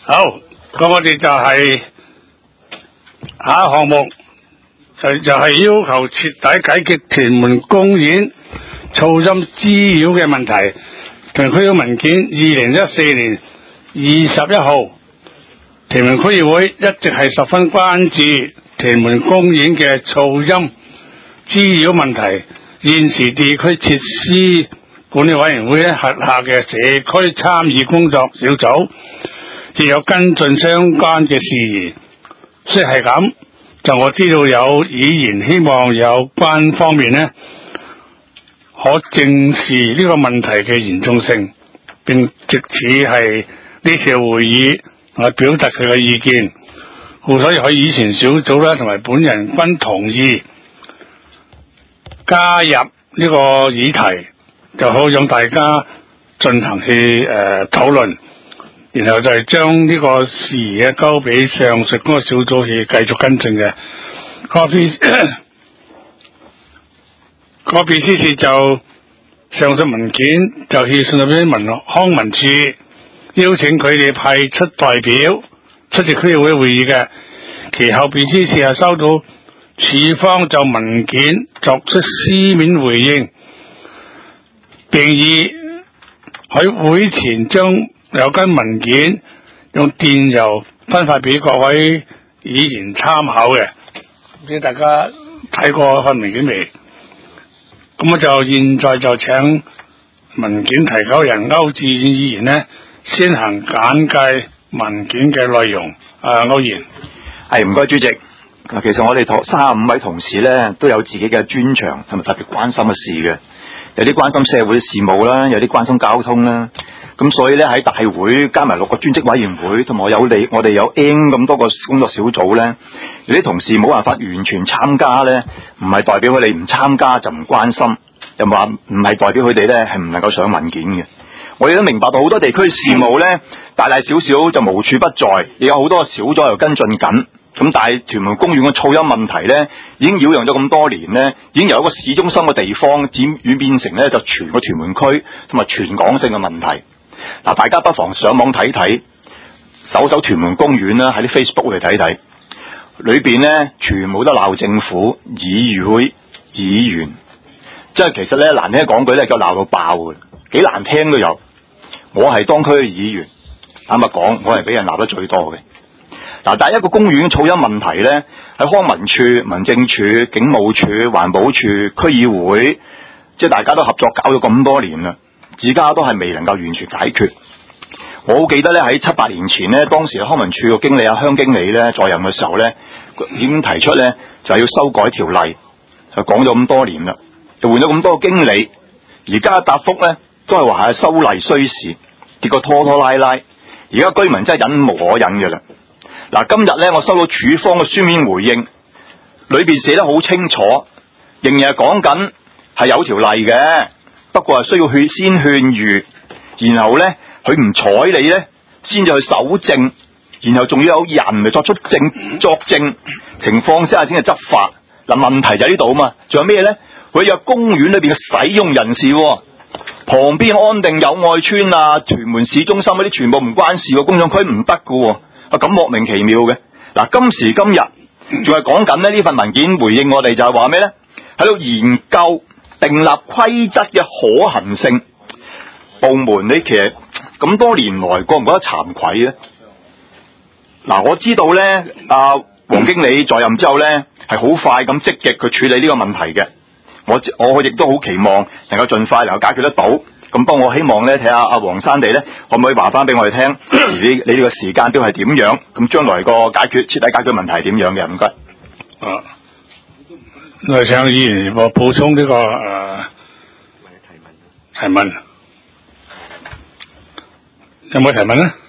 好，咁我哋就係下一項目，就係要求徹底解決屯門公園噪音滋擾嘅問題。屯門區嘅文件2014年21號，屯門區議會一直係十分關注屯門公園嘅噪音滋擾問題。現時地區設施管理委員會轄下嘅社區參與工作小組亦有跟進相關嘅事宜。雖係咁，就我知道有議員希望有關方面呢可正視呢個問題嘅嚴重性，並藉此係呢次會議嚟表達佢嘅意見。故所以喺議前小組啦同埋本人均同意加入呢個議題，就好讓大家進行去討論，然後就係將呢個事宜交俾上述嗰個小組去繼續跟進嘅。個秘書處就上述文件就去信入俾康文署，邀請佢哋派出代表出席區議會會議嘅。其後秘書處係收到署方就文件作出書面回應，並以喺會前將有關文件用電郵分發俾各位議員參考嘅。唔知大家睇過份文件未？咁我就現在就請文件提交人歐志遠議員呢先行簡介文件嘅內容。歐議員， 係唔該主席。其實我哋35位同事咧都有自己嘅專長同埋特別關心嘅事嘅，有啲關心社會事務啦，有啲關心交通啦。咁所以咧喺大會加埋6個專職委員會，同埋我哋有 N 咁多個工作小組咧，有啲同事冇辦法完全參加咧，唔係代表佢哋唔參加就唔關心，又話唔係代表佢哋咧係唔能夠上文件嘅。我哋都明白到好多地區事務咧大大小小就無處不在，亦有好多小組又跟進緊。咁但係屯門公園嘅噪音問題咧，已經擾攘咗咁多年咧，已經由一個市中心嘅地方演變成咧就全個屯門區同埋全港性嘅問題。嗱，大家不妨上網睇睇，搜屯門公園啦，喺啲 Facebook 嚟睇睇，裏邊咧全部都鬧政府、議會、議員，即係其實咧難聽講句咧，就鬧到爆嘅，幾難聽都有。我係當區嘅議員，坦白講，我係俾人鬧得最多嘅。嗱，但係一個公園噪音問題咧，喺康文署、民政處、警務處、環保處、區議會，即係大家都合作搞咗咁多年啦，而家都係未能夠完全解決。我好記得咧喺7、8年前咧，當時康文署個經理鄉經理咧在任嘅時候咧，已經提出咧就係要修改條例，就講咗咁多年啦，就換咗咁多個經理，而家答覆咧都係話係修例需時，結果拖拖拉拉，而家居民真係忍無可忍嘅啦。嗱，今日咧我收到署方嘅書面回應，裏邊寫得好清楚，仍然係講緊係有條例嘅，不過係需要先勸喻，然後咧佢唔睬你咧，先至去搜證，然後仲要有人嚟作證情況之下先係執法。嗱，問題就喺呢度啊嘛，仲有咩咧？佢有公園裏邊嘅使用人士，旁邊安定友愛村啊、屯門市中心嗰啲全部唔關事喎，公眾區唔得㗎。咁莫名其妙嘅。嗱，今時今日仲係講緊呢份文件回應我哋就係話咩咧？喺度研究訂立規則嘅可行性。部門你其實咁多年來覺唔覺得慚愧咧？嗱，我知道咧，黃經理在任之後咧係好快咁積極去處理呢個問題嘅。我亦都好期望能夠盡快能夠解決得到。咁不過我希望咧睇下阿黃生地咧可唔可以話翻俾我哋聽，你呢個時間表係點樣？咁將來個徹底解決問題係點樣嘅？唔該。 我想議員我補充呢個提問，有冇提問咧？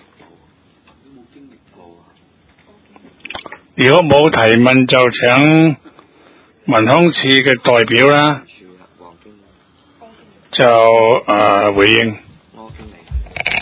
如果冇提問，就請民康處嘅代表啦。就回應。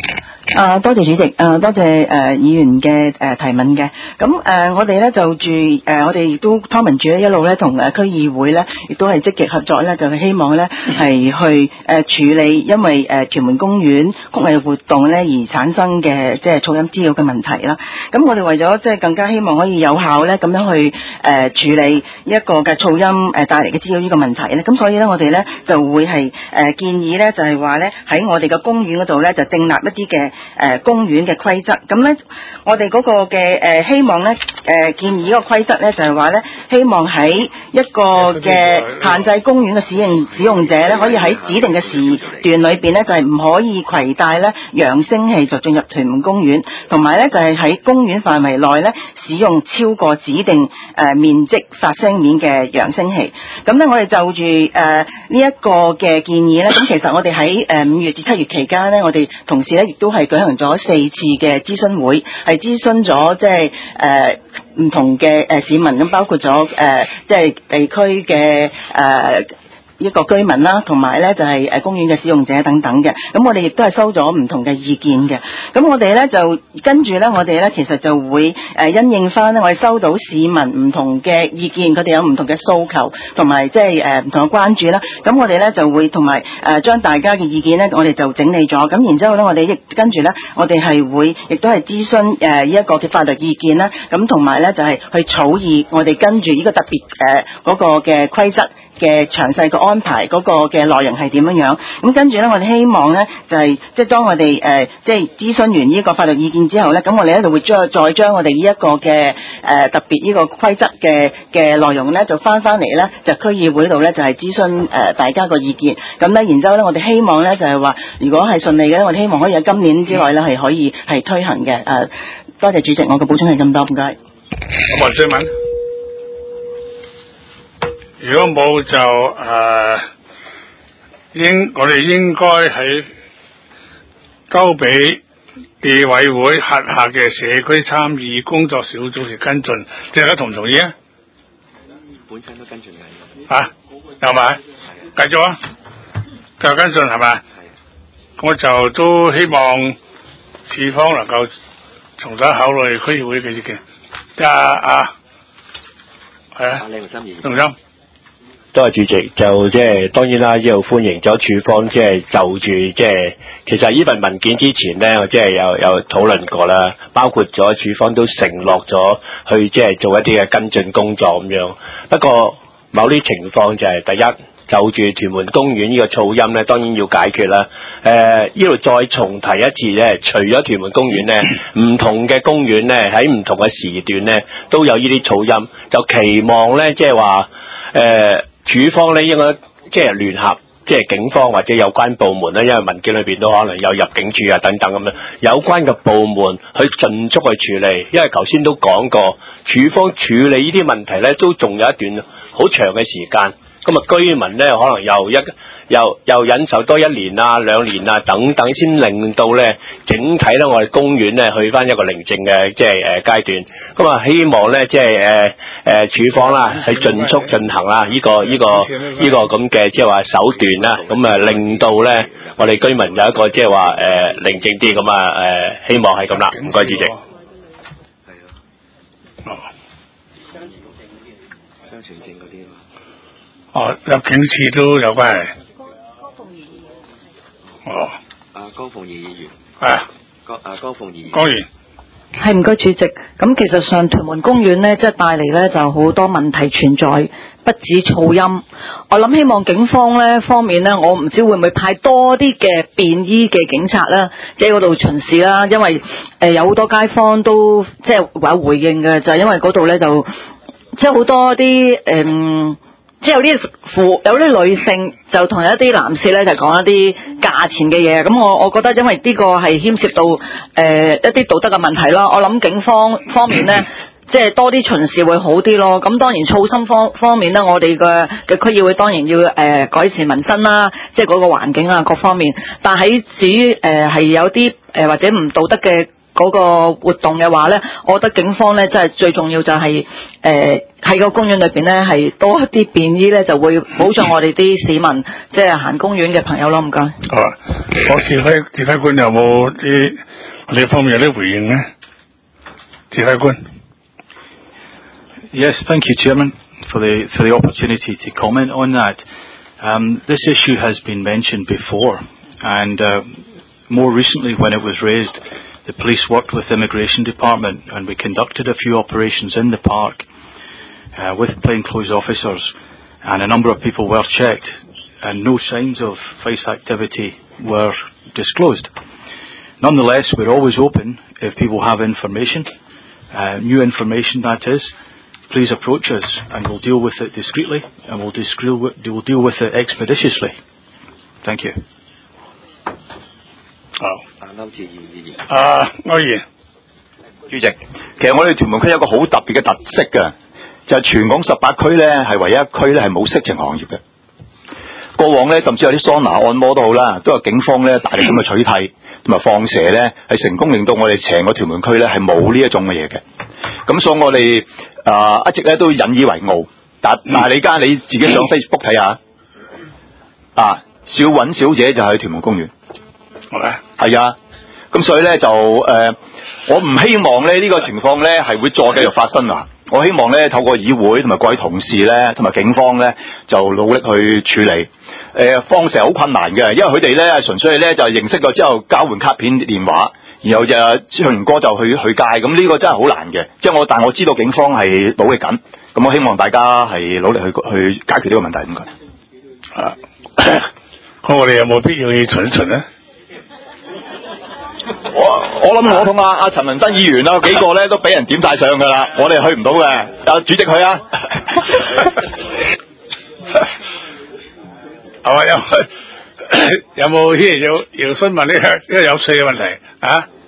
多謝主席，多謝議員嘅提問嘅。咁我哋咧就住我哋亦都湯文署咧一路咧同區議會咧亦都係積極合作咧，就希望咧係去處理因為屯門公園曲藝活動咧而產生嘅即係噪音滋擾嘅問題啦。咁我哋為咗即係更加希望可以有效咧咁樣去處理一個嘅噪音帶嚟嘅滋擾呢個問題咧。咁所以咧我哋咧就會係建議咧就係話咧喺我哋嘅公園嗰度咧就訂立一啲嘅公園嘅規則，咁咧我哋嗰個嘅希望咧建議呢個規則咧就係話咧希望喺一個嘅限制公園嘅使用者咧可以喺指定嘅時段裏邊咧就係唔可以攜帶咧揚聲器就進入屯門公園，同埋咧就係喺公園範圍內咧使用超過指定面積發聲面嘅揚聲器。咁咧我哋就住呢一個嘅建議咧，咁其實我哋喺5月至7月期間咧，我哋同事咧亦都係舉行咗4次嘅諮詢會，係諮詢咗即係唔同嘅市民，咁包括咗即係地區嘅一個居民啦，同埋咧就係公園嘅使用者等等嘅。咁我哋亦都係收咗唔同嘅意見嘅。咁我哋咧就跟住咧，我哋咧其實就會因應翻咧，我哋收到市民唔同嘅意見，佢哋有唔同嘅訴求，同埋即係唔同嘅關注啦。咁我哋咧就會同埋將大家嘅意見咧，我哋就整理咗。咁然之後咧，我哋亦跟住咧，我哋係會亦都係諮詢呢一個嘅法律意見啦。咁同埋咧就係去草擬我哋跟住呢個特別嗰個嘅規則嘅詳細嘅安排，嗰個嘅內容係點樣樣？咁跟住咧，我哋希望咧就係即係當我哋即係諮詢完呢個法律意見之後咧，咁我哋咧就會再將我哋呢一個嘅特別呢個規則嘅內容咧，就翻嚟咧就區議會度咧就係諮詢大家個意見。咁咧，然之後咧，我哋希望咧就係話，如果係順利嘅咧，我哋希望可以喺今年之內咧係可以係推行嘅。多謝主席，我嘅補充係咁多，唔該。 我問追問。如果冇就我哋應該喺交俾地委會轄下嘅社區參與工作小組去跟進，大家同唔同意啊？ 本身都跟進緊。 有咪？繼續啊！繼續跟進係咪？我就都希望處方能夠重新考慮區議會嘅意見。係啊，李榮森。 多謝主席，就即係當然啦，呢度歡迎咗處方，即係就住即係其實呢份文件之前咧，我即係有討論過啦，包括咗處方都承諾咗去即係做一啲嘅跟進工作咁樣。不過某啲情況就係第一，就住屯門公園呢個噪音咧，當然要解決啦。呢度再重提一次咧，除咗屯門公園咧，唔同嘅公園咧喺唔同嘅時段咧都有呢啲噪音，就期望咧即係話處方咧應該即係聯合即係警方或者有關部門咧，因為文件裏邊都可能有入境處啊等等咁樣，有關嘅部門去盡速去處理。因為頭先都講過，處方處理呢啲問題咧都仲有一段好長嘅時間。咁啊，居民咧可能又忍受多1年啊、2年啊等等，先令到咧整體咧我哋公園咧去翻一個寧靜嘅即係階段。咁啊，希望咧即係處方啦，去盡速進行啦呢個咁嘅即係話手段啦。咁啊，令到咧我哋居民有一個即係話寧靜啲咁啊希望係咁啦。唔該，主席。 雙程證嗰啲嘛。 入境處都有關係。 江鳳儀議員。江鳳儀議員。江鳳儀。 江員。 係唔該主席，咁其實上屯門公園呢，即係帶嚟呢就好多問題存在，不止噪音。我諗希望警方呢方面呢，我唔知會唔會派多啲嘅便衣嘅警察啦，即係嗰度巡視啦，因為有好多街坊都即係有回應嘅，就係因為嗰度呢就即係好多啲即係有啲女性就同一啲男士咧就講一啲價錢嘅嘢，咁我覺得因為呢個係牽涉到一啲道德嘅問題啦，我諗警方方面咧即係多啲巡視會好啲咯。咁當然噪音方面咧，我哋嘅區議會當然要改善民生啦，即係嗰個環境啊各方面。但喺至於係有啲或者唔道德嘅嗰個活動嘅話咧，我覺得警方咧真係最重要就係喺個公園裏邊咧係多一啲便衣咧，就會保障我哋啲市民即係行公園嘅朋友咯。唔該。 好啊，我指揮官有冇啲呢方面有啲回應咧？指揮官。 Yes, thank you, Chairman, for the opportunity to comment on that. This issue has been mentioned before, and more recently when it was raised, the police worked with the Immigration Department and we conducted a few operations in the park with plainclothes officers, and a number of people were checked and no signs of vice activity were disclosed. Nonetheless, we're always open if people have information, new information that is. Please approach us and we'll deal with it discreetly and we'll deal with it expeditiously. Thank you. 歐志義議員。 歐議員。 主席，其實我哋屯門區有一個好特別嘅特色嘅，就係全港18區咧係唯一一區咧係冇色情行業嘅。過往咧甚至有啲桑拿按摩都好啦，都有警方咧大力咁去取締同埋放蛇咧，係成功令到我哋成個屯門區咧係冇呢一種嘅嘢嘅。咁所以我哋一直咧都引以為傲。但係你家你自己上 Facebook 睇下，小尹小姐就喺屯門公園。係啊，咁所以咧就我唔希望咧呢個情況咧係會再繼續發生啊！我希望咧透過議會同埋各位同事咧同埋警方咧就努力去處理。放蛇好困難嘅，因為佢哋咧純粹咧就認識咗之後交換卡片電話，然後就唱完歌就去街，咁呢個真係好難嘅。但我知道警方係努力緊，咁我希望大家係努力去解決呢個問題。唔該。 咁我哋有冇必要去巡一巡咧？ 我諗我同阿陳文新議員啊幾個咧都俾人點晒上噶啦，我哋去唔到嘅。主席去啊。係嘛？有冇有詢問呢個有趣嘅問題啊？